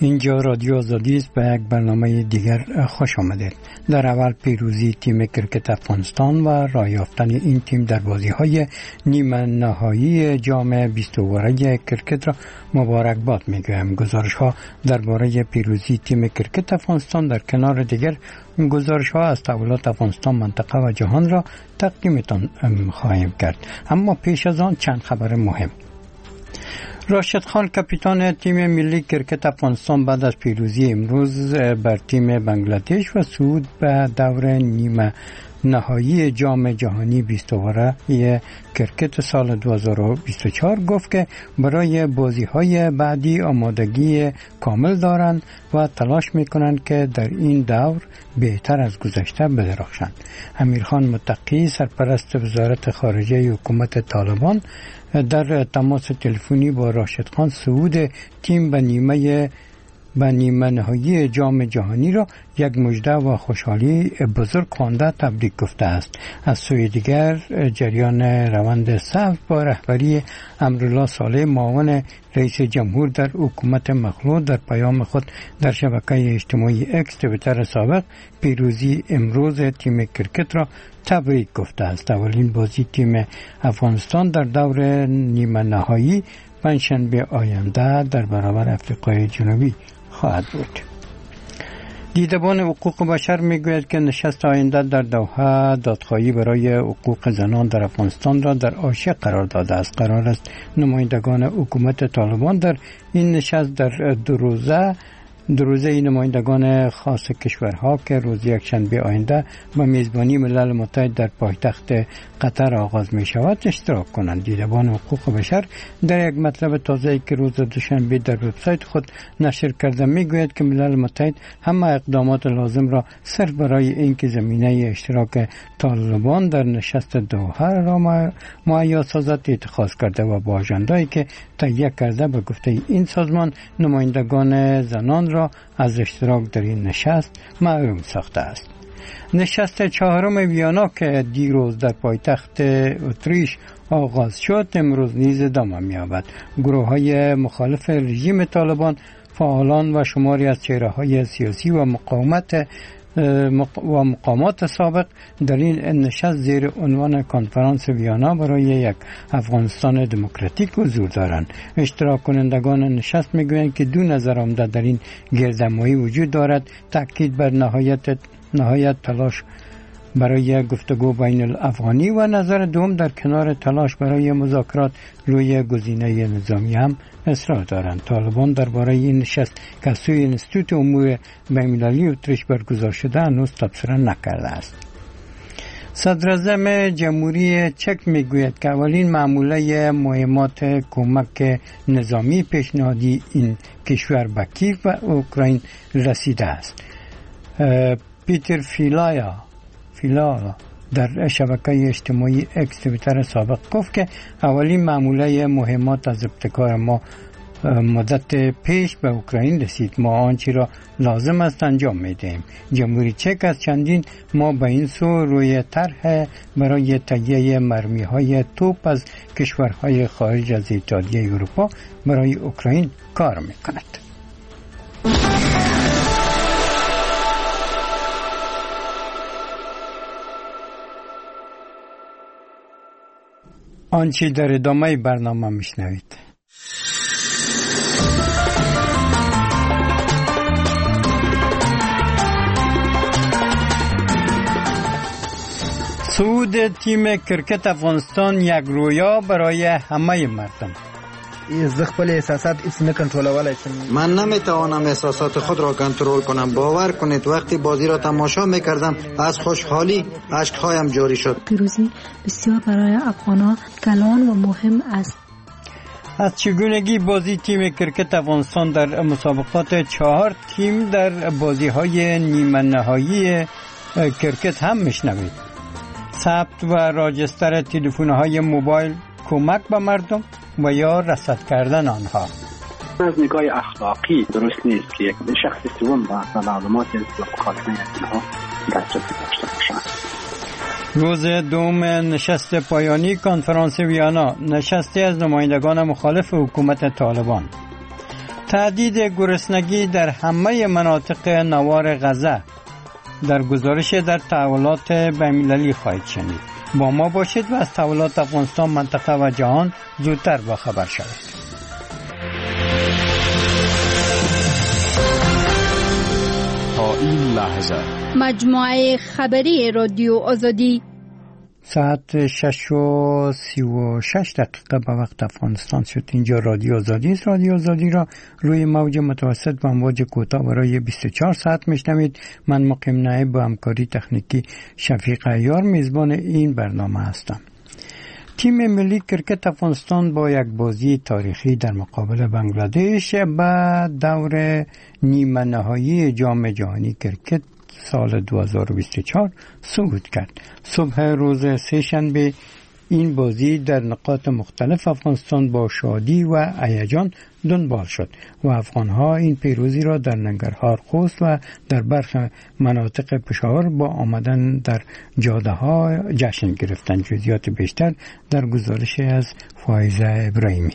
اینجا رادیو آزادی است. به یک برنامه دیگر خوش آمدید. در اول پیروزی تیم کرکت افغانستان و راه یافتن این تیم در بازی‌های نیمه نهایی جام 20 اوره کرکت را مبارکباد می‌گویم. گزارش‌ها درباره پیروزی تیم کرکت افغانستان در کنار دیگر گزارش‌ها از تحولات افغانستان، منطقه و جهان را تقدیمتان خواهیم کرد. اما پیش از آن چند خبر مهم. راشد خان کاپیتان تیم ملی کرکت افغانستان بعد از پیروزی امروز بر تیم بنگلادش و صعود به دور نیمه نهایی جام جهانی 20 اوره کرکت سال 2024 گفت که برای بازی‌های بعدی آمادگی کامل دارند و تلاش می‌کنند که در این دور بهتر از گذشته بدرخشند. امیرخان متقی سرپرست وزارت خارجه حکومت طالبان در تماس تلفنی با راشد خان صعود تیم به نیمه نهایی جام جهانی را یک مژده و خوشحالی بزرگ خوانده تبریک گفته است. از سوی دیگر جریان روند صلح با رهبری امرالله صالح معاون رئیس جمهور در حکومت مخلوع در پیام خود در شبکه اجتماعی اکس توییتر سابق پیروزی امروز تیم کرکت را تبریک گفته است. اولین بازی تیم افغانستان در دور نیمه نهایی پنجشنبه آینده در برابر افریقای جنوبی خواهد بود. دیدبان حقوق بشر میگوید که نشست آینده در دوحه دادخواهی برای حقوق زنان در افغانستان را در حاشیه قرار داده است. قرار است نمایندگان حکومت طالبان در این نشست در دو روزه نمایندگان خاص کشورها که روز یکشنبه آینده به میزبانی ملل متحد در پایتخت قطر آغاز می شود اشتراک کنند. دیدبان حقوق بشر در یک مطلب تازه‌ای که روز دوشنبه در وبسایت خود نشر کرده می گوید که ملل متحد همه اقدامات لازم را صرف برای اینکه زمینه اشتراک طالبان در نشست دوحه را مهیا سازد اتخاذ کرده و با آژنده‌ای که تهیه کرده به گفته این سازمان نمایندگان زنان را از اشتراک در این نشست محروم ساخته است. نشست چهارم ویانا که دیروز در پایتخت اتریش آغاز شد امروز نیز ادامه می‌یابد. گروه‌های مخالف رژیم طالبان، فعالان و شماری از چهره‌های سیاسی و مقامات سابق در این نشست زیر عنوان کنفرانس ویانا برای یک افغانستان دموکراتیک حضور دارند. اشتراک کنندگان نشست میگویند که دو نظر عمده در این گردهمایی وجود دارد: تاکید بر نهایت تلاش برای گفتگو بین الافغانی و نظر دوم در کنار تلاش برای مذاکرات روی گزینه نظامی هم اصرار دارند. طالبان درباره این نشست که سوی انستیتوت امور بین‌المللی اتریش برگزار شده هنوز تبصره نکرده است. صدراعظم جمهوری چک میگوید که اولین معامله مهمات کمک نظامی پیشنهادی این کشور به کیف و اوکراین رسیده است. پیتر فیلا در شبکه اجتماعی اکس توییتر سابق گفت که اولین معامله مهمات از ابتکار ما مدت پیش به اوکراین رسید. ما آنچه را لازم است انجام میدهیم. جمهوری چک از چندین ماه به این سو روی طرح برای تهیه مرمی‌های توپ از کشورهای خارج از اتحادیه اروپا برای اوکراین کار میکند. آنچه در ادامه برنامه میشنوید. صعود تیم کرکت افغانستان یک رویا برای همه مردم. از خپل احساسات هیڅ نه کنټرولولای شم. من نمیتوانم احساسات خود را کنترل کنم. باور کنید وقتی بازی را تماشا میکردم از خوشحالی اشک‌هایم جاری شد. پیروزی بسیار برای افغانان کلان و مهم است. از چگونگی بازی تیم کرکت افغانستان در مسابقات 4 تیم در بازی‌های نیمه نهایی کرکت هم میشنوید. ثبت و راجستر تلفن‌های موبایل کمک به مردم و یا رصد کردن آنها. از نگاه اخلاقی درست نیست که یک شخص سوم به معلوماتی از مکالمه اینها دسترسی داشته باشد. روز دوم نشست پایانی کنفرانس ویانا، نشستی از نمایندگان مخالف حکومت طالبان. تهدید گرسنگی در همه مناطق نوار غزه در گزارش در تحولات بین‌المللی خواهید شنید. با ما باشید و از تحولات افغانستان، منطقه و جهان زودتر باخبر شوید. تا این لحظه مجموعه خبری رادیو آزادی ساعت 6:36 به وقت افغانستان شد. اینجا رادیو آزادی است. رادیو آزادی را روی موج متوسط و امواج کوتاه برای 24 ساعت میشنوید. من مقیم نایب با همکاری تکنیکی شفیق عیار میزبان این برنامه هستم. تیم ملی کرکت افغانستان با یک بازی تاریخی در مقابل بنگلادش به دور نیمه نهایی جام جهانی کرکت سال 2024 صعود کرد. صبح روز سه‌شنبه این بازی در نقاط مختلف افغانستان با شادی و هیجان دنبال شد و افغانها این پیروزی را در ننگرهار، خوست و در برخی مناطق پشاور با آمدن در جاده ها جشن گرفتند. جزئیات بیشتر در گزارش از فائزه ابراهیمی.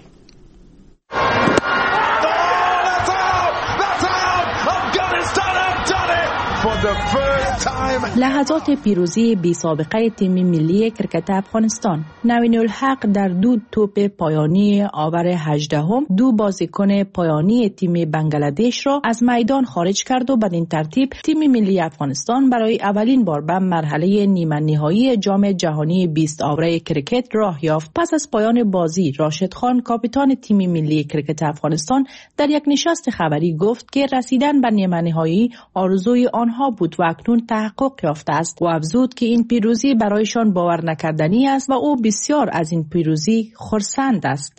لحظات پیروزی بی سابقه تیم ملی کرکت افغانستان. نوین الحق در دو توپ پایانی آور 18 دو بازیکن پایانی تیم بنگلادش را از میدان خارج کرد و بدین ترتیب تیم ملی افغانستان برای اولین بار به مرحله نیمه نهایی جام جهانی 20 آوره کرکت راه یافت. پس از پایان بازی، راشد خان کاپیتان تیم ملی کرکت افغانستان در یک نشست خبری گفت که رسیدن به نیمه نهایی آرزوی آنها بود و اکنون تحقق یافته است و افزود که این پیروزی برایشان باور نکردنی است و او بسیار از این پیروزی خرسند است.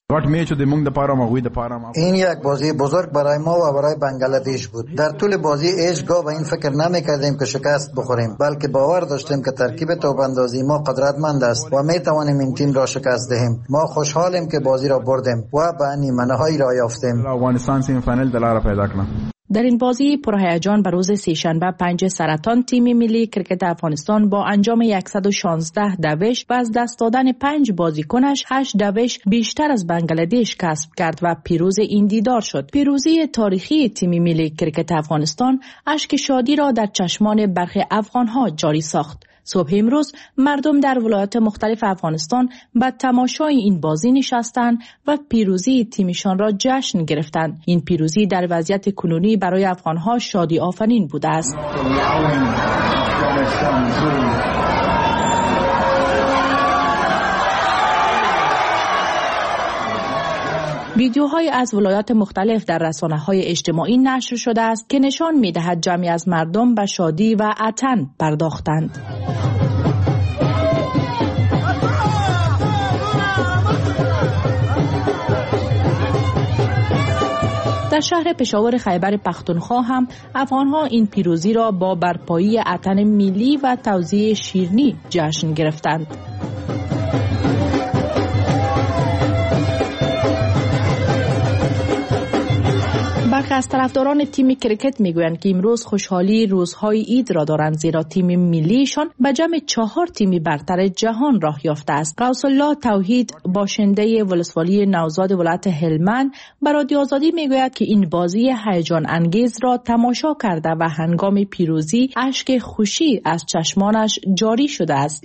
این یک بازی بزرگ برای ما و برای بنگلادش بود. در طول بازی هیچگاه به این فکر نمی‌کردیم که شکست بخوریم، بلکه باور داشتیم که ترکیب توپ‌اندازی ما قدرتمند است و می‌توانیم این تیم را شکست دهیم. ما خوشحالیم که بازی را بردیم و به نیمه نهایی را یافتیم. در این بازی پرهیجان به روز سه‌شنبه 5 سرطان تیم ملی کرکت افغانستان با انجام 116 دوش و از دست دادن 5 بازیکنش 8 دوش بیشتر از بنگلادش کسب کرد و پیروز این دیدار شد. پیروزی تاریخی تیم ملی کرکت افغانستان اشک شادی را در چشمان برخی افغانها جاری ساخت. صبح امروز مردم در ولایات مختلف افغانستان به تماشای این بازی نشستند و پیروزی تیمشان را جشن گرفتند. این پیروزی در وضعیت کنونی برای افغانها شادی آفرین بوده است. ویدیوهای از ولایات مختلف در رسانه‌های اجتماعی نشر شده است که نشان می‌دهد جمعی از مردم به شادی و عطن پرداختند. در شهر پشاور خیبر پختونخوا هم افغان‌ها این پیروزی را با برپایی عطن ملی و توزیع شیرینی جشن گرفتند. برخی از طرفداران تیم کرکت میگویند که امروز خوشحالی روزهای عید را دارند، زیرا تیم ملیشان به جمع 4 تیم برتر جهان راه یافته است. غوث الله توحید باشنده ولسوالی نوزاد ولایت هلمند به رادیو آزادی میگوید که این بازی هیجان انگیز را تماشا کرده و هنگام پیروزی اشک خوشی از چشمانش جاری شده است.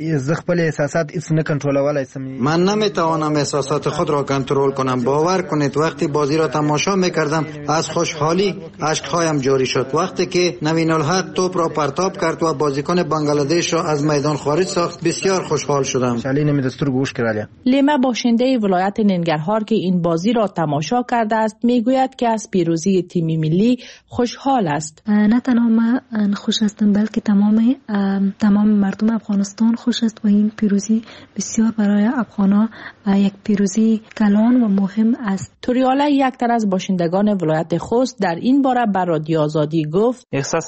من نمیتوانم احساسات خود را کنترل کنم. باور کنید وقتی بازی را تماشا میکردم از خوشحالی اشک‌هایم جاری شد. وقتی که نوین الحق توپ را پرتاب کرد و بازیکن بنگلادش را از میدان خارج ساخت بسیار خوشحال شدم. لیما باشنده ولایت ننگرهار که این بازی را تماشا کرده است میگوید که از پیروزی تیم ملی خوشحال است. نه تنها من خوش هستم بلکه تمام مردم افغانستان خوش است و این پیروزی بسیار برای افغان‌ها یک پیروزی کلان و مهم است. توریالا یک تن از باشندگان ولایت خوست در این باره بر رادیو آزادی گفت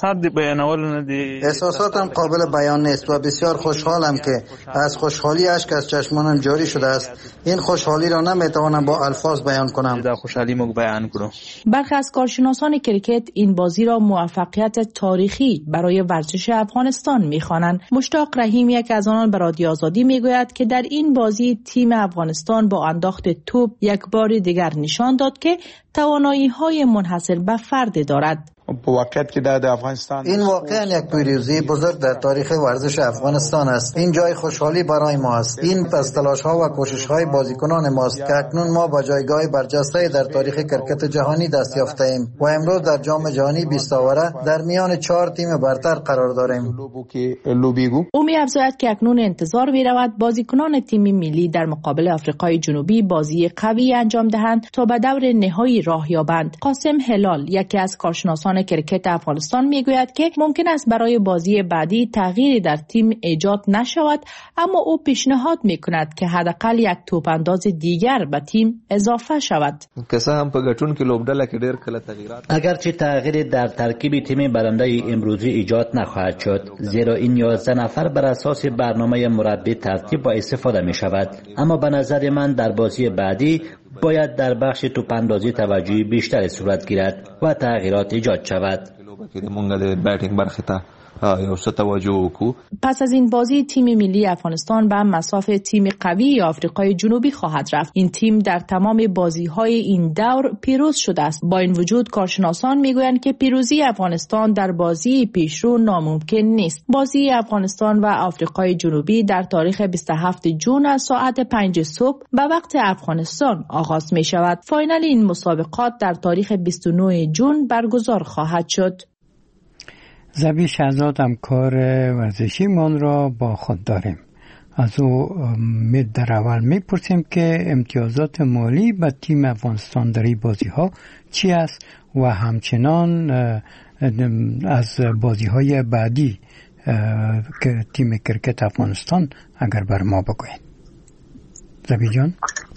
احساساتم قابل بیان نیست و بسیار خوشحالم که از خوشحالی اشک از چشمانم جاری شده است. این خوشحالی را نمیتوانم با الفاظ بیان کنم. برخی از کارشناسان کرکت این بازی را موفقیت تاریخی برای ورزش افغانستان می‌خوانند. مشتاق رحیم یک از آنان به رادیو آزادی میگوید که در این بازی تیم افغانستان با انداخت توپ یک بار دیگر نشان داد که توانایی‌های منحصر منحصر به فرد دارد. این واقعا یک پیروزی بزرگ در تاریخ ورزش افغانستان است. این جای خوشحالی برای ما است. این پس تلاش ها و کوشش های بازیکنان ماست که اکنون ما به جایگاه برجسته در تاریخ کرکت جهانی دست یافته ایم و امروز در جام جهانی 20 آوره در میان 4 تیم برتر قرار داریم. او می افزاید که اکنون انتظار می رود بازیکنان تیم ملی در مقابل آفریقای جنوبی بازی قوی انجام دهند تا به دور نهایی راه یابند. قاسم هلال، یکی از کارشناسان کرکت افغانستان، میگوید که ممکن است برای بازی بعدی تغییری در تیم ایجاد نشود، اما او پیشنهاد میکند که حداقل یک توپ انداز دیگر به تیم اضافه شود. اگرچه تغییری در ترکیب تیم برنده امروزی ایجاد نخواهد شد، زیرا این 11 نفر بر اساس برنامه مربی ترتیب با استفاده می شود، اما به نظر من در بازی بعدی باید در بخش توپ اندازی توجهی بیشتر صورت گیرد و تغییرات ایجاد شود. پس از این بازی تیم ملی افغانستان به مصاف تیم قوی آفریقای جنوبی خواهد رفت. این تیم در تمام بازی‌های این دور پیروز شده است. با این وجود کارشناسان میگویند که پیروزی افغانستان در بازی پیشرو ناممکن نیست. بازی افغانستان و آفریقای جنوبی در تاریخ 27 جون از ساعت 5 صبح به وقت افغانستان آغاز می شود. فاینال این مسابقات در تاریخ 29 جون برگزار خواهد شد. زبی شهزاد همکار ورزشی من را با خود داریم. از او در اول میپرسیم که امتیازات مالی به تیم افغانستان در این بازی ها چی است و همچنان از بازی های بعدی که تیم کرکت افغانستان اگر بر ما بگوید. زبی جان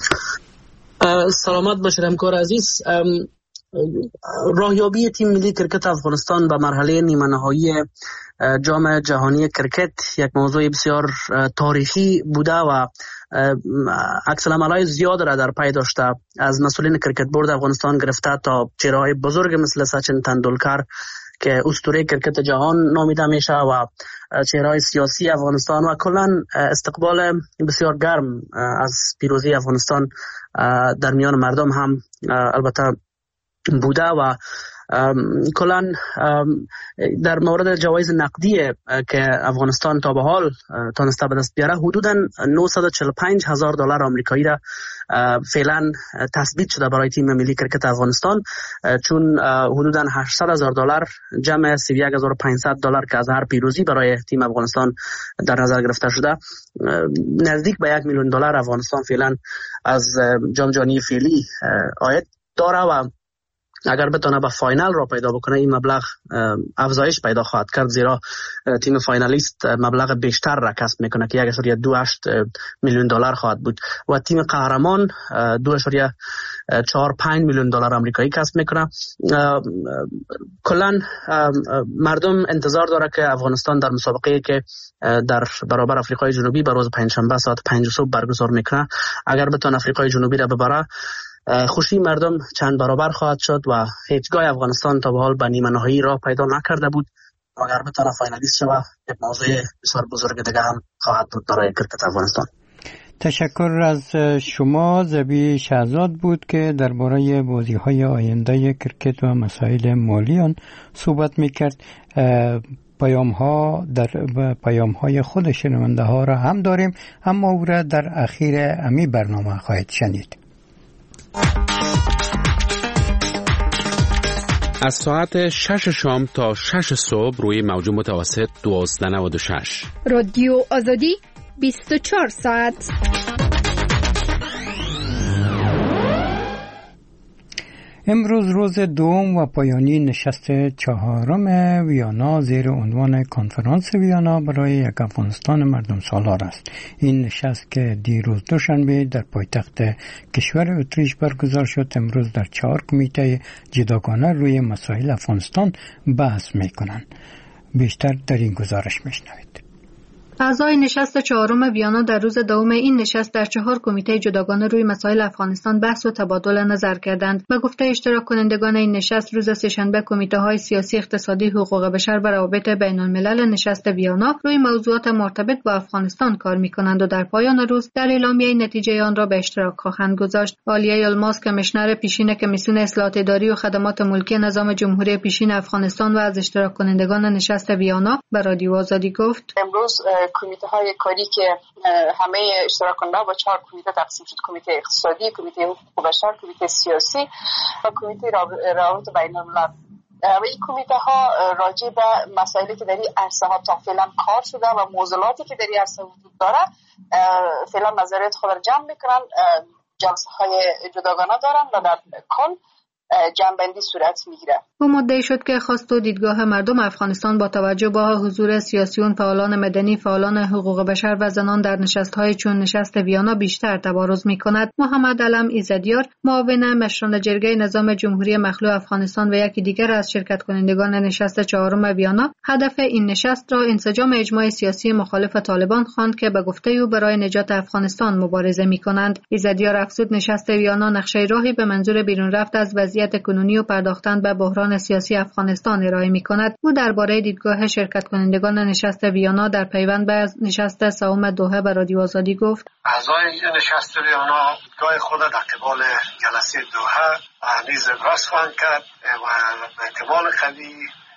سلامت باشید همکار عزیز. راهیابی تیم ملی کرکت افغانستان به مرحله نیمه نهایی جام جهانی کرکت یک موضوع بسیار تاریخی بوده و عکس العمل‌های زیاد را در پی داشته، از مسئولین کرکت بورد افغانستان گرفته تا چهره‌های بزرگ مثل سچن تندولکر که اسطوره کرکت جهان نامیده میشه و چهره‌های سیاسی افغانستان و کلاً استقبال بسیار گرم از پیروزی افغانستان در میان مردم هم البته بوده و کلاً در مورد جوایز نقدی که افغانستان تا به حال تونسته به دست بیاره حدوداً $945,000 آمریکایی را فعلا تثبیت شده برای تیم ملی کرکت افغانستان، چون حدوداً $800,000 جمع $31,500 که از هر پیروزی برای تیم افغانستان در نظر گرفته شده، نزدیک به $1,000,000 افغانستان فعلا از جام جهانی فعلی عاید داره و اگر بتونه به فاینال را پیدا بکنه این مبلغ افزایش پیدا خواهد کرد، زیرا تیم فاینالیست مبلغ بیشتر را کسب میکنه که $1.28 میلیون خواهد بود و تیم قهرمان $2.45 میلیون آمریکایی کسب میکنه. کلا مردم انتظار داره که افغانستان در مسابقه‌ای که در برابر آفریقای جنوبی به روز پنجشنبه ساعت 5 صبح برگزار میکنه، اگر بتونه آفریقای جنوبی را ببره خوشی مردم چند برابر خواهد شد و هیچگاه افغانستان تا به حال به نیمه نهایی را پیدا نکرده بود. اگر بتونه فاینالیست شود یک موضوع بسیار بزرگ دیگه هم خواهد بود برای کرکت افغانستان. تشکر از شما. زبی شهزاد بود که درباره بازی‌های آینده کرکت و مسائل مالی آن صحبت می‌کرد. پیام‌های خود شنونده ها را هم داریم، اما او را در اخیر امی برنامه خواهید شنید. از ساعت 6 شام تا 6 صبح روی موج متوسط 1296 رادیو آزادی 24 ساعت. امروز روز دوم و پایانی نشست 4 ویانا زیر عنوان کنفرانس ویانا برای یک افغانستان مردم سالار است. این نشست که دیروز دوشنبه در پایتخت کشور اتریش برگزار شد، امروز در 4 کمیته جداگانه روی مسائل افغانستان بحث میکنند. بیشتر در این گزارش میشنوید. اعضای نشست چهارم ویانا در روز دوم این نشست در 4 کمیته جداگانه روی مسائل افغانستان بحث و تبادل نظر کردند. به گفته اشتراک کنندگان این نشست، روز سه‌شنبه کمیته‌های سیاسی، اقتصادی، حقوق بشر و روابط بین‌الملل نشست ویانا روی موضوعات مرتبط با افغانستان کار می‌کنند و در پایان روز در اعلامیه نتیجه آن را به اشتراک خواهند گذاشت. عالیه الماس، کمیشنر پیشین کمیسیون اصلاحات اداری و خدمات ملکی نظام جمهوری پیشین افغانستان و از اشتراک کنندگان نشست ویانا به رادیو آزادی گفت: امروز کمیته های کاری که همه اشتراک کننده با 4 کمیته تقسیم شد: کمیته اقتصادی، کمیته حقوق بشر، کمیته سیاسی و کمیته روابط بین الملل. و این کمیته ها راجع به مسائلی که در این عرصه ها تا فعلا کار شده و معضلاتی که در این عرصه وجود داره فعلا نظریات خود را جمع میکنن، جلسه های جداگانه دارن و در کل جنبندی صورت میگیره. او مدعی شد که خواست و دیدگاه مردم افغانستان با توجه به حضور سیاسیون، فعالان مدنی، فعالان حقوق بشر و زنان در نشست‌های چون نشست ویانا بیشتر تبارز می‌کند. محمد علم ایزدیار، معاون مشران جرگه نظام جمهوری مخلوع افغانستان و یکی دیگر از شرکت کنندگان نشست چهارم ویانا، هدف این نشست را انسجام اجماع سیاسی مخالف طالبان خواند که به گفته او برای نجات افغانستان مبارزه می‌کنند. ایزدیار افزود نشست ویانا نقشه راهی به منظور بیرون رفت از وضعیت کنونی و پرداختن به بحران سیاسی افغانستان ارائه می‌کند. او درباره دیدگاه شرکت کنندگان نشست ویانا در پیوند به نشست سوم دوحه به رادیو آزادی گفت: اعضای نشست ویانا دیدگاه خود در قبال جلسه دوحه نیز ابراز خواهند کرد و احتمال قوی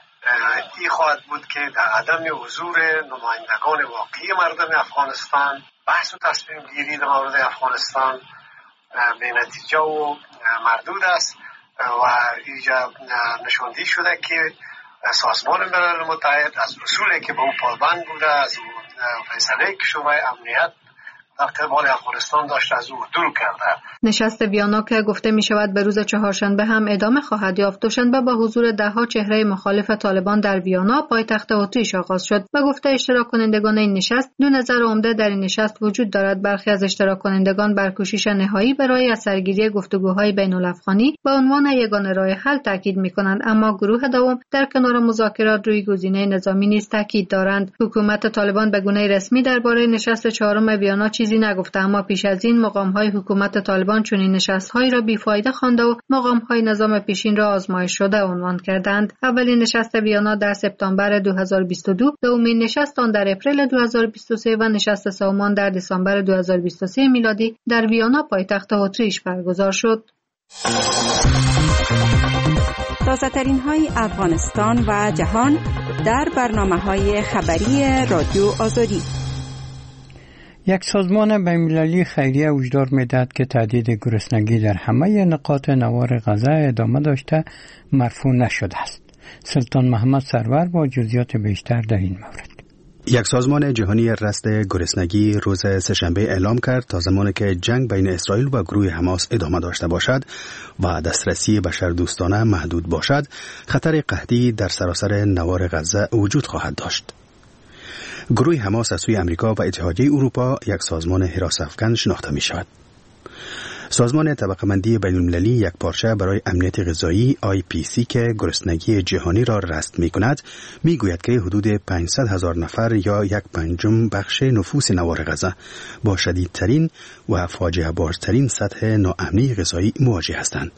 این خواهد بود که در عدم حضور نمایندگان واقعی مردم افغانستان بحث و تصمیم گیری در مورد افغانستان به نتیجه و مردود است و اینجا نشاندهی شده که سازمان ملل متحد از اصولی که به او پابند بوده، از فیصله که شورای امنیت در قبال افغانستان داشت، از او دور کرده. نشست ویانا که گفته می شود به روز چهارشنبه هم ادامه خواهد یافت، دوشنبه با حضور ده‌ها چهره مخالف طالبان در ویانا، پایتخت اتریش آغاز شد. به گفته اشتراک کنندگان این نشست، 2 نظر عمده در این نشست وجود دارد. برخی از اشتراک کنندگان بر کوشش نهایی برای اثرگیری گفتگوهای بین الافغانی به عنوان یگانه راه حل تاکید می‌کنند، اما گروه دوم در کنار مذاکرات روی گزینه نظامی نیز تاکید دارند. حکومت طالبان به گونه رسمی درباره نشست چهارم ویانا چیزی نگفته، اما پیش از این مقام‌های حکومت طالبان چنین نشست‌هایی را بیفایده خوانده و مقام‌های نظام پیشین را آزمایش شده عنوان کردند. اولین نشست ویانا در سپتامبر 2022، دومین نشست آن در اپریل 2023 و نشست سوم در دسامبر 2023 میلادی در ویانا، پایتخت اتریش برگزار شد. تازه‌ترین های افغانستان و جهان در برنامه‌های خبری رادیو آزادی. یک سازمان بین‌المللی خیریه هشدار می‌دهد که تهدید گرسنگی در همه نقاط نوار غزه ادامه داشته مرفوع نشده است. سلطان محمد سرور با جزئیات بیشتر در این مورد. یک سازمان جهانی رصد گرسنگی روز سه‌شنبه اعلام کرد تا زمانی که جنگ بین اسرائیل و گروه حماس ادامه داشته باشد و دسترسی بشردوستانه محدود باشد، خطر قحطی در سراسر نوار غزه وجود خواهد داشت. گروه حماس از سوی امریکا و اتحادیه اروپا یک سازمان حراس‌افکن شناخته می شود. سازمان طبقه‌بندی بین‌المللی یک پارچه برای امنیت غذایی IPC که گرسنگی جهانی را رصد می کند می گوید که حدود 500,000 نفر یا 1/5 بخش نفوس نوار غزه با شدیدترین و فاجعه بارترین سطح ناامنی غذایی مواجه هستند.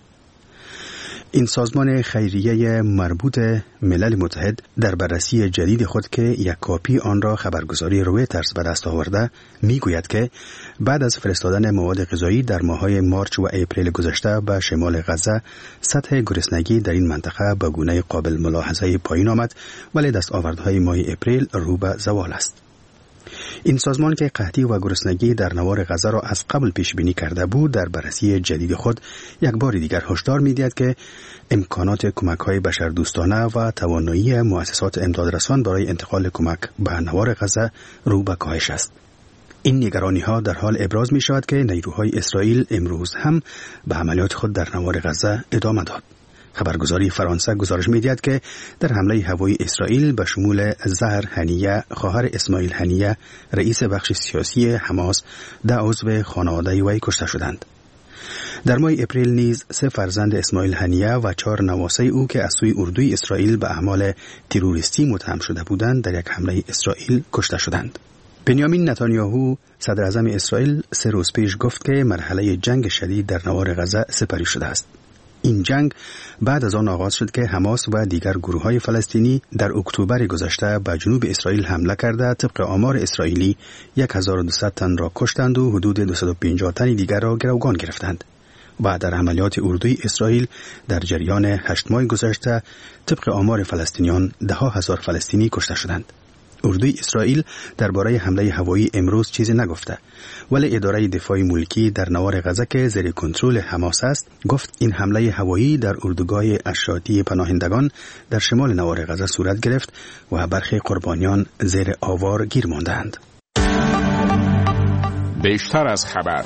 این سازمان خیریه مربوط ملل متحد در بررسی جدید خود که یک کاپی آن را خبرگزاری رویترز به دست آورده میگوید که بعد از فرستادن مواد غذایی در ماه‌های مارچ و اپریل گذشته به شمال غزه، سطح گرسنگی در این منطقه به گونه قابل ملاحظه پایین آمد، ولی دستاوردهای ماه اپریل رو به زوال است. این سازمان که قحطی و گرسنگی در نوار غزه را از قبل پیش بینی کرده بود، در بررسی جدید خود یک بار دیگر هشدار می‌دهد که امکانات کمک‌های بشردوستانه و توانایی مؤسسات امدادرسان برای انتقال کمک به نوار غزه رو به کاهش است. این نگرانی‌ها در حال ابراز می‌شود که نیروهای اسرائیل امروز هم به عملیات خود در نوار غزه ادامه داد. خبرگزاری فرانسه گزارش می‌دهد که در حمله هوایی اسرائیل به شمول زهر هنیه، خواهر اسماعیل هنیه، رئیس بخش سیاسی حماس، 10 عضو خانواده وی کشته شدند. در ماه اپریل نیز 3 فرزند اسماعیل هنیه و 4 نواسه او که از سوی اردوی اسرائیل به اعمال تروریستی متهم شده بودند در یک حمله اسرائیل کشته شدند. بنیامین نتانیاهو صدر اعظم اسرائیل 3 روز پیش گفت که مرحله جنگ شدید در نوار غزه سپری شده است. این جنگ بعد از آن آغاز شد که حماس و دیگر گروه‌های فلسطینی در اکتبر گذشته به جنوب اسرائیل حمله کرده طبق آمار اسرائیلی 1200 تن را کشتند و حدود 250 تن دیگر را گروگان گرفتند. و در عملیات اردوی اسرائیل در جریان 8 ماه گذشته طبق آمار فلسطینیان 10,000 فلسطینی کشته شدند. اردوی اسرائیل درباره حمله هوایی امروز چیزی نگفته، ولی اداره دفاع ملکی در نوار غزه که زیر کنترل حماس است گفت این حمله هوایی در اردوگاه ارشادی پناهندگان در شمال نوار غزه صورت گرفت و برخی قربانیان زیر آوار گیر ماندند. بیشتر از خبر.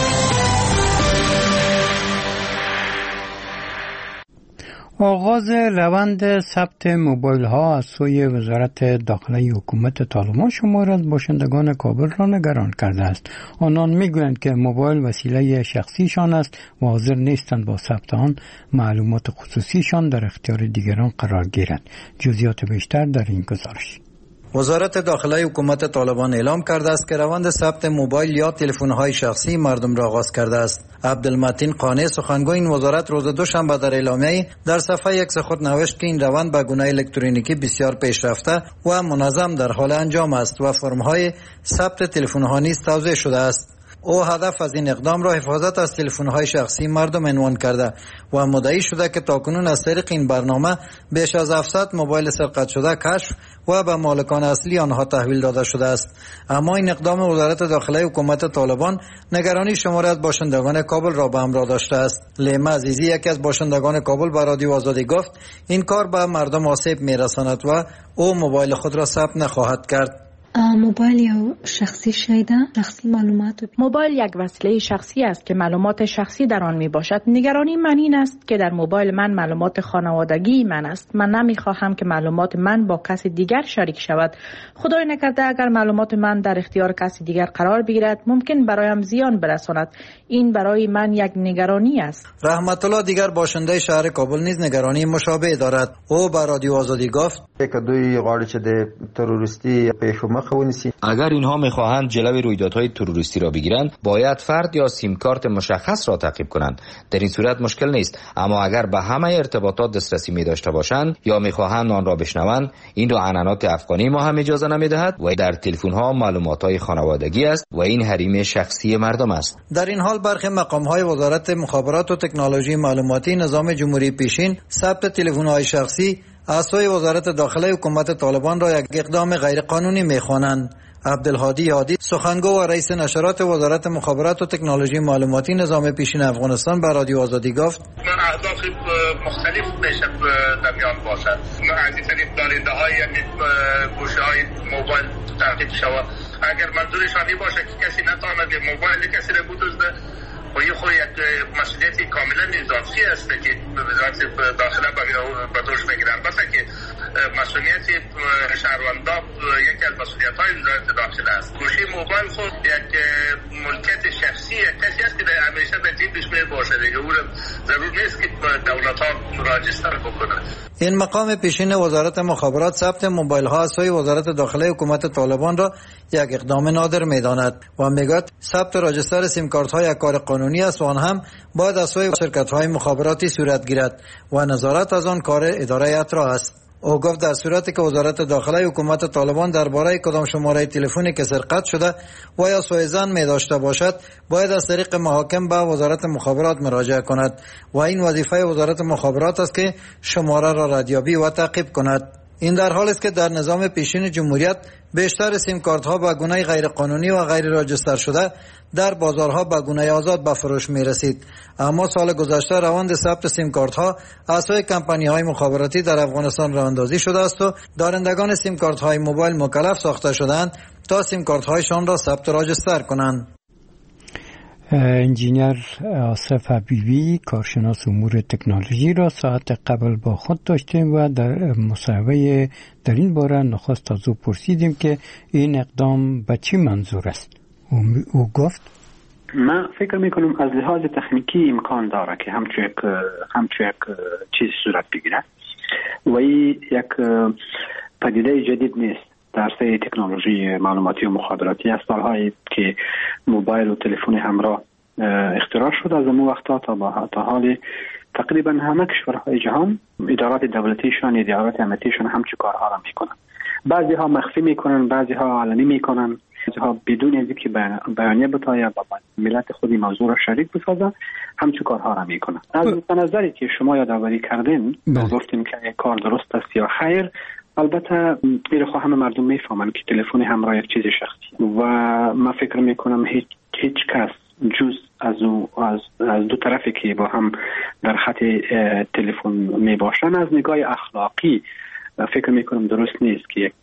آغاز روند ثبت موبایل ها از سوی وزارت داخلی حکومت طالبان شمار از باشندگان کابل را نگران کرده است. آنان میگویند که موبایل وسیله شخصیشان است و حاضر نیستند با ثبت آن معلومات خصوصیشان در اختیار دیگران قرار گیرد. جزئیات بیشتر در این گزارش. وزارت داخلی حکومت طالبان اعلام کرده است که روند ثبت موبایل یا تلفن‌های شخصی مردم را آغاز کرده است. عبدالمتین قانع سخنگوی این وزارت روز دوشنبه در اعلامیه در صفحه X خود نوشت که این روند به گونه الکترونیکی بسیار پیشرفته و منظم در حال انجام است و فرم‌های ثبت تلفن‌ها نیز توزیع شده است. او هدف از این اقدام را حفاظت از تلفن‌های شخصی مردم عنوان کرده و مدعی شده که تاکنون از طریق این برنامه بیش از 700 موبایل سرقت شده کشف و به مالکان اصلی آنها تحویل داده شده است. اما این اقدام وزارت داخلی حکومت طالبان نگرانی شماری از باشندگان کابل را به همراه داشته است. لیما عزیزی یکی از باشندگان کابل به رادیو آزادی گفت این کار به مردم آسیب میرساند و او موبایل خود را ثبت نخواهد کرد. موبایل یا شخصی شایده شخصی معلومات موبایل یک وسیله شخصی است که معلومات شخصی در آن می باشد. نگرانی من این است که در موبایل من معلومات خانوادگی من است. من نمی خواهم که معلومات من با کسی دیگر شریک شود. خدای نکرده اگر معلومات من در اختیار کسی دیگر قرار بگیرد ممکن برایم زیان برساند. این برای من یک نگرانی است. رحمت الله دیگر باشنده شهر کابل نیز نگرانی مشابه دارد. او به رادیو آزادی گفت اگر اینها میخواهند جلوی رویدادهای تروریستی را بگیرند باید فرد یا سیم کارت مشخص را تعقیب کنند. در این صورت مشکل نیست، اما اگر به همه ارتباطات دسترسی می داشته باشند یا میخواهند آن را بشنوند این را عنعنات افغانی ما هم اجازه نمیدهد و در تلفن ها معلومات های خانوادگی است و این حریم شخصی مردم است. در این حال برخی مقام های وزارت مخابرات و تکنولوژی معلوماتی نظام جمهوری پیشین ثبت تلفن های شخصی از سوی وزارت داخلی حکومت طالبان را یک اقدام غیر قانونی می‌خوانند. عبدالهادی هادی سخنگو و رئیس نشرات وزارت مخابرات و تکنولوژی معلوماتی نظام پیشین افغانستان به رادیو آزادی گفت اهداف مختلف میشه در میان باشد. از این طریق دارنده‌های گوشه‌های موبایل تعقیب شود. اگر منظورشان این باشه که کسی نتواند موبایل کسی را بدزده و این خود یک مسئولیتی کاملا اضافی است که وزارت داخله به دوش بگیرد. البته که مسئولیت شهروندان یکی از مسئولیت‌های وزارت داخله است. گوشی موبایل خود یک ملکیت شخصی کسی است که همیشه به تیم پیش باشه دیگه. او ضرور نیست که دولت‌ها راجستر بکنه. این مقام پیشین وزارت مخابرات ثبت موبایل ها از سوی وزارت داخلی حکومت طالبان را یک اقدام نادر می‌داند و میگوید ثبت راجستر سیم کارت ها یک کار قانونی است و آن هم باید از سوی شرکت های مخابراتی صورت گیرد و نظارت از آن کار اداره اطراح است. او گفت در صورتی که وزارت داخلی حکومت طالبان درباره کدام شماره تلفنی که سرقت شده و یا سوء ظن می داشته باشد باید از طریق محاکم به وزارت مخابرات مراجعه کند و این وظیفه وزارت مخابرات است که شماره را ردیابی و تعقیب کند. این در حالی است که در نظام پیشین جمهوریت بیشتر سیم کارت ها به گونه غیر قانونی و غیر راجستر شده در بازارها به گونه آزاد به فروش می رسید. اما سال گذشته روند ثبت سیم کارت ها از سوی کمپانی های مخابراتی در افغانستان راه اندازی شده است و دارندگان سیم کارت های موبایل مکلف ساخته شدند تا سیم کارت هایشان را ثبت و راجستر کنند. انجینیر آصف حبیبی کارشناس امور تکنولوژی را ساعت قبل با خود داشتیم و در مصاحبه در این باره نخست از او پرسیدیم که این اقدام به چی منظور است. او گفت من فکر میکنم از لحاظ تکنیکی امکان داره که همچون یک چیز صورت بگیره و این یک پدیده جدید نیست. در عرصه تکنولوژی معلوماتی و مخابراتی از سالهایی که موبایل و تلفن همراه اختراع شد از اون وقتا تا حال تقریبا همه کشورهای جهان ادارات دولتیشان ادارات امنیتیشان همچه کارها را میکنن. بعضی ها مخفی میکنن، بعضی ها علنی میکنن، بعضی ها بدون اینکه بیانیه بتاید با ملت خودی موضوع را شریک بسازن همچه کارها را میکنن. از نظری که شما یادآوری کردین گفتین که کار درست است یا خیر، البته این رو همه مردم میفهمن که تلفن همراه یک چیز شخصی و من فکر میکنم هیچ کس جز از دو طرفی که با هم در خط تلفن می باشن از نگاه اخلاقی فکر میکنم درست نیست که یک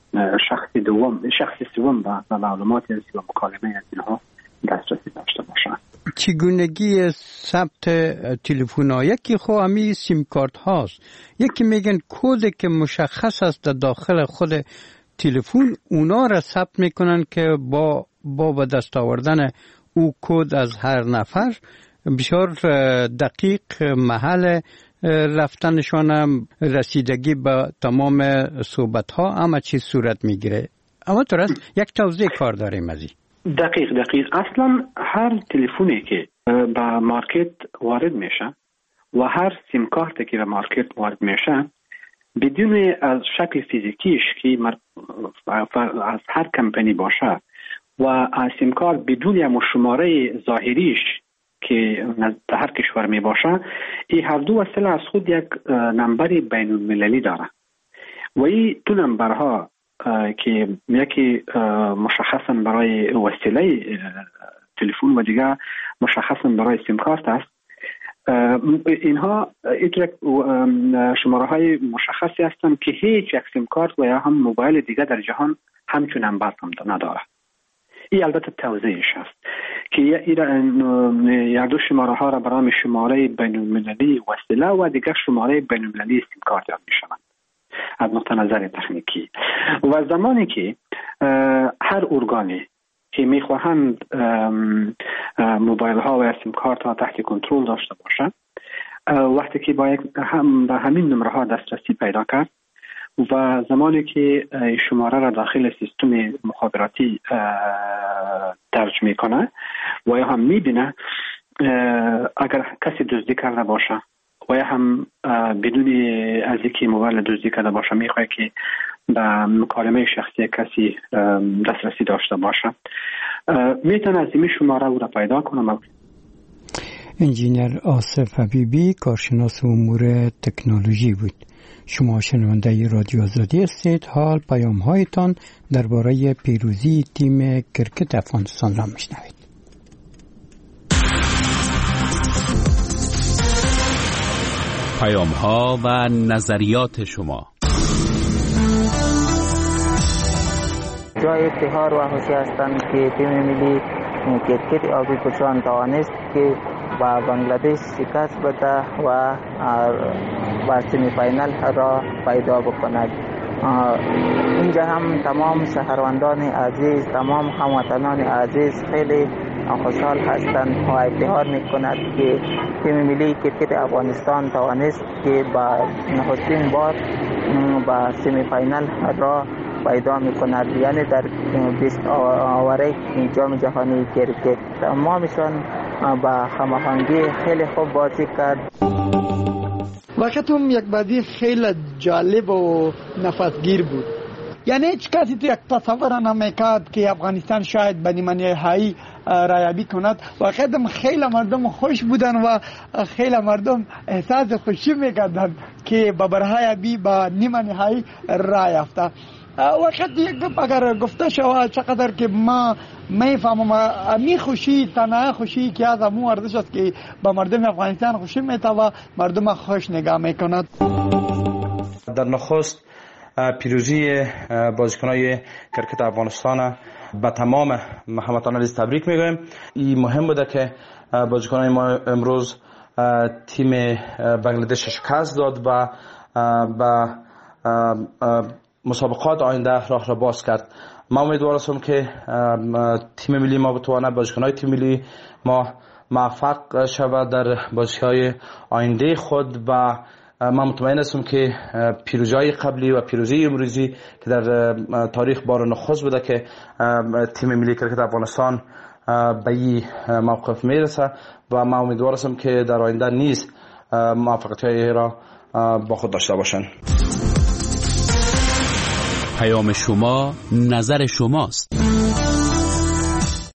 شخص سوم با معلوماتی از و مکالمه از اینها دسترسی داشته باشن. چگونگی ثبت تلفن یکی خو همی سیم کارت هاست، یکی میگن کد که مشخص است در داخل خود تلفن اونا را ثبت میکنن که با دست آوردن او کد از هر نفر بسیار دقیق محل رفتنشان هم رسیدگی به تمام صحبت ها همه چیز صورت میگیره. اما تو راست یک توضیح کار داریم از این. دقیق اصلا هر تلفنی که به مارکت وارد میشه و هر سیم کارتی که به مارکت وارد میشه بدون از شکل فیزیکیش که از هر کمپانی باشه و از سیم کارت بدون یا شماره ظاهریش که در هر کشور می باشه، این هر دو وسیله از خود یک نمبر بین المللی داره و این دو نمبرها که یکی مشخصا برای وسیله تلفن و دیگه مشخصا برای سیم کارت است، اینها شماره های مشخصی هستند که هیچ یک سیم کارت و یا هم موبایل دیگه در جهان همچون نمبر هم نداره. این البته توضیحش هست که یک دو شماره ها را برای شماره بین المللی وسیله و دیگر شماره بین المللی سیم کارت یاد میشوند از نقطه نظر تکنیکی. و زمانی که هر ارگانی که میخواهند موبایل ها و سیم کارت ها تحت کنترل داشته باشند، وقتی که به همین نمره ها دسترسی پیدا کرد و زمانی که شماره را داخل سیستم مخابراتی درج میکنه و یا هم میبینه اگر کسی دزدی کرده باشه و یا هم بدون از اینکه موبایل دزدی کرده باشه میخواد که به مکالمه شخصی کسی دسترسی داشته باشه، میتونه از این شماره او را پیدا کنه. انجینیر آصف حبیبی کارشناس امور تکنولوژی بود. شما شنونده رادیو آزادی هستید. حال پیام هایتان درباره پیروزی تیم کرکت افغانستان را میشنوید. پیام ها و نظریات شما. جای افتخار و خوشی هستند که تیم ملی کرکت آذربایجان توانست که با بنگلادش شکست بده و سمی فاینال را پیدا بکند. اینجا هم تمام شهروندان عزیز، تمام هموطنان عزیز خیلی خوشحال هستند و افتخار میکند که تیم ملی کرکت افغانستان توانست که با نخستین بار با سمی فاینال را پیدا میکند، یعنی در 20 آوره جام جهانی کرکت. تمامشان با هماهنگی خیلی خوب بازی کرد. وقتم یک بازی خیلی جالب و نفسگیر بود. یعنی هیچ کسی تو یک تصور نمیکرد که افغانستان شاید به نیمه نهایی رایابی کند. وقتم خیلی مردم خوش بودن و خیلی مردم احساس خوشی میکردن که به برای با نیمه نهایی رای یافته. وقت یک گپ اگر گفته شود چقدر که ما میفهمم امی خوشی تنها خوشی که از امو ورزش است که با مردم افغانستان خوشی میته و مردم خوش نگاه میکند. در نخست پیروزی بازیکنای کرکت افغانستان به تمام هموطنان تبریک میگویم. این مهم بوده که بازیکنای ما امروز تیم بنگلادش شکست داد و به مسابقات آینده راه را باز کرد. ما امیدوار هستم که تیم ملی ما بتواند، بازیکن‌های تیم ملی ما موفق شود در بازی‌های آینده خود و من مطمئن هستم که پیروزی‌های قبلی و پیروزی امروزی که در تاریخ بار نخست بوده که تیم ملی کرکت افغانستان به این موقف میرسه و من امیدوار هستم که در آینده نیز موفقیت‌های را با خود داشته باشند. پیام شما، نظر شماست.